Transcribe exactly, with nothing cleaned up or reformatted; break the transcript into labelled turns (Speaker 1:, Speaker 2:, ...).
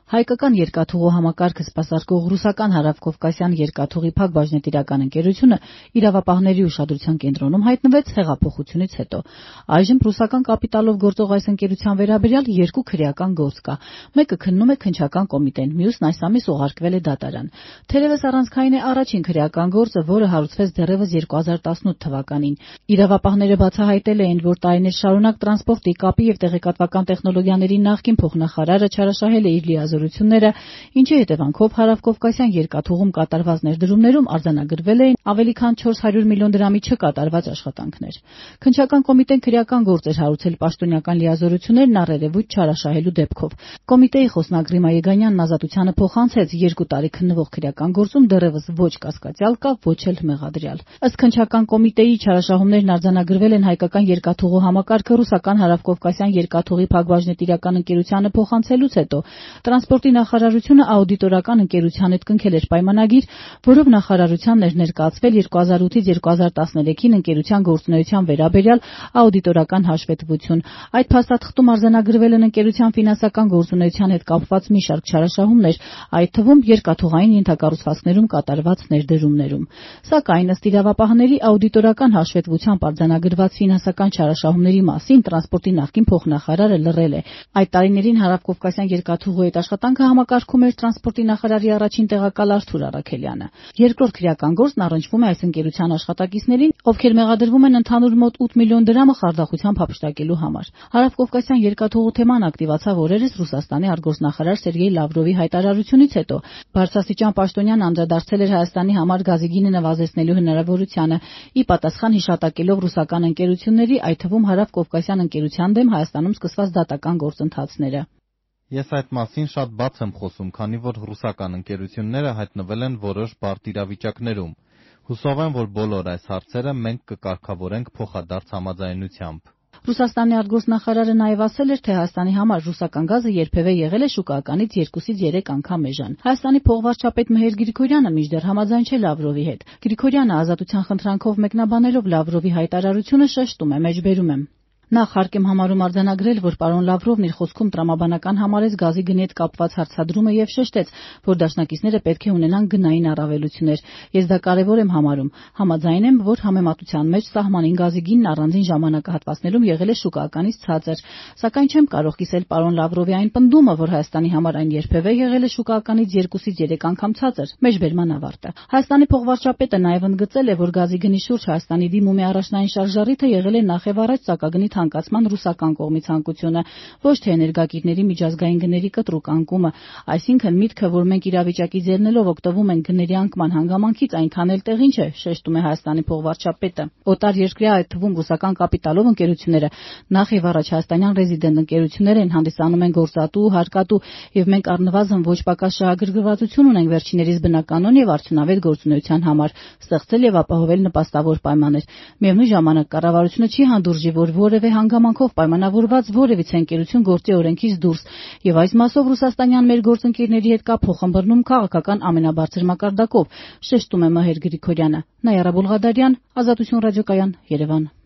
Speaker 1: Հայկական երկաթուղու համակարգը սպասարկող ռուսական հարավկովկասյան երկաթուղի փակ-բաժնետիրական ընկերությունը իրավապահների ուշադրության կենտրոնում հայտնվեց հեղափոխությունից հետո։ Այժմ ռուսական կապիտալով գործող այս ընկերության վերաբերյալ երկու քրեական գործ կա։ Մեկը քննում է քննչական կոմիտեն, մյուսն այս ամիս ուղարկվել է դատարան։ Թերևս առանցքային է առաջին քրեական գործը, որը հարուցվեց դեռևս երկու հազար տասնութ թվականին։ Իրավապահները բացահայտել էին, որ տարիներ շարունակ տրանսպորտի, կապի և տեղեկատվական տեխնոլոգիաների նախկին փոխնախարարը չարաշահել է իր լիազորությունները, ինչի հետևանքով հարավկովկասյան երկաթուղում կատարված ներդրումներում արձանագրվել էին ավելի քան չորս հարյուր միլիոն դրամի չկատարված աշխատանքներ։ Քննչական կոմիտեն քրեական գործ էր հարուցել պաշտոնյական լիազորություններն առերևույթ չարաշահելու դեպքով։ Կոմիտեի խոսնակ Ռիմա Եգանյանն Ազատությանը փոխանցեց երկու տարի քննվող քրեական գործում դեռևս ոչ կասկածյալ կա, ոչ էլ մեղադրյալ։ Ըստ քննչական կոմիտեի չարաշահումներն արձանագրվել են հայկական երկաթուղու համակարգը ռուսական հարավկովկասյան երկաթուղի փակ-բաժնետիրական ընկերությանը փոխանցելուց հետո տրանսպորտի նախարարությունը աուդիտորական ընկերության հետ կնքել էր պայմանագիր, որով նախարարությանն էր ներկայացվել երկու հազար ութից երկու հազար տասներեքին ընկերության գործունեության վերաբերյալ աուդիտորական հաշվետվություն։ Այդ փաստաթղթում արձանագրվել են ընկերության ֆինանսական գործունեության հետ կապված մի շարք չարաշահումներ, այդ թվում երկաթուղային ենթակառուցվածքներում կատարված ներդրումներում։ Սակայն ըստ իրավապահների աուդիտորական հաշվետվությամբ արձանագրված ֆինանսական չարաշահումների մասին տրանսպորտի նախկին փոխնախարարը լռել է։ Այդ տարիներին հարավկովկասյան երկաթուղու հետ աշխատանքը համակարգում էր տրանսպորտի նախարարի առաջին տեղակալ Արթուր Առաքելյանը։ Երկրորդ քրեական գործն առնչվում է այս ընկերության աշխատակիցներին, ովքեր մեղադրվում են ընդհանուր մոտ ութ միլիոն դրամը խարդախությամբ հափշտակելու համար։ Հարավկովկասյան երկաթուղու թեման ակտիվացավ օրերս Ռուսաստանի արտգործնախարար Սերգեյ Լավրովի հայտարարությունից հետո։ Բարձրաստիճան պաշտոնյան անդրադարձել էր Հայաստանի համար գազի գինը նվազեցնելու հնարավորությանը, ի պատասխան հիշատակելով ռուսական ընկերությունների, այդ թվում հարավկովկասյան ընկերության դեմ Հայաստանում սկսված դատական գործընթացները։
Speaker 2: Ես այդ մասին շատ բաց եմ խոսում, քանի որ ռուսական ընկերությունները հայտնվել են որոշ բարդ իրավիճակներում։ Հուսով եմ, որ բոլոր այս հարցերը մենք կկարգավորենք փոխադարձ համաձայնությամբ։
Speaker 1: Ռուսաստանի արտգործնախարարը նաև ասել էր, թե Հայաստանի համար ռուսական գազը երբևէ եղել է շուկայականից երկուսից երեք անգամ էժան։ Հայաստանի փոխվարչապետ Մհեր Գրիգորյանը մինչդեռ համաձայն չէ Լավրովի հետ։ Գրիգորյանը Ազատության խնդրանքով մեկնաբանելով Լավրովի հայտարարությունը շեշտում է, մեջբերում է. Նախ հարկ եմ համարում արձանագրել, որ պարոն Լավրովն իր խոսքում տրամաբանական համարեց գազի գնի հետ կապված հարցադրումը և շեշտեց, որ դաշնակիցները պետք է ունենան գնային առավելություններ։ Ես դա կարևոր եմ համարում։ Համաձայն եմ, որ համեմատության մեջ սահմանին գազի գինն առանձին ժամանակահատվածներում եղել է շուկայականից ցածր, սակայն չեմ կարող կիսել պարոն Լավրովի այն պնդումը, որ Հայաստանի համար այն երբևէ եղել է շուկայականից երկուսից երեք անգամ ցածր։ Մեջբերման ավարտը։ Հայաստանի փոխվարչապետը նաև ընդգծել է, որ գազի գնի շուրջ Հայաստանի դիմումի առաջնային շարժառիթը եղել է նախևառաջ ծակագնի թանկացման ռուսական կողմի ցանկությունը, ոչ թե էներգակիրների միջազգային գների կտրուկ անկումը, այսինքն միտքը, որ մենք իրավիճակի ձեռնելով օգտվում ենք գների անկման հանգամանքից, այնքան էլ տեղին չէ, շեշտում է Հայաստանի փոխվարչապետը։ Օտար երկրի, այդ թվում ռուսական կապիտալով ընկերությունները նախ եւ առաջ հայաստանյան ռեզիդենտ ընկերություններ են, հանդիսանում են գործատու, հարկատու, եւ մենք առնվազն ոչ պակաս շահագրգռվածություն ունենք վերջիներիս բնականon եւ արդյունավետ գործունեության համար, ստեղծել եւ ապահովել նպաստավոր պայմաններ։ Միևնույն ժամանակ կառավարությունը չի հանդուրժի, որ որևէ հանգամանքով պայմանավորված որևիցե ընկերություն գործի օրենքից դուրս, եւ այս մասով ռուսաստանյան մեր գործընկերների հետ կա փոխըմբռնում քաղաքական ամենաբարձր մակարդակով, շեշտում է Մհեր Գրիգորյանը։ Նայարա Բուլղադարյան, Ազատություն ռադիոկայան, Երևան։